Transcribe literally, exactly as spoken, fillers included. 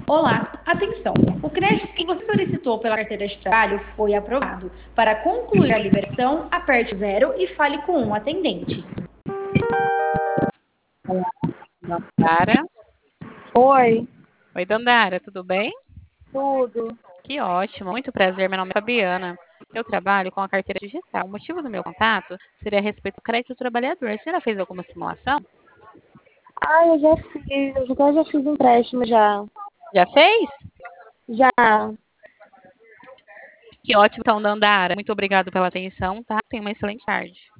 Olá, atenção! O crédito que você solicitou pela carteira de trabalho foi aprovado. Para concluir a liberação, aperte o zero e fale com um atendente. Dandara. Oi, Oi, Dandara, tudo bem? tudo. Que ótimo, muito prazer. Meu nome é Fabiana. Eu trabalho com a carteira digital. O motivo do meu contato seria a respeito do crédito do trabalhador. A senhora fez alguma simulação? Ah, eu já fiz, eu até já fiz empréstimo já. Já fez? Já. Que ótimo, então, Dandara. Muito obrigado pela atenção, tá? Tenha uma excelente tarde.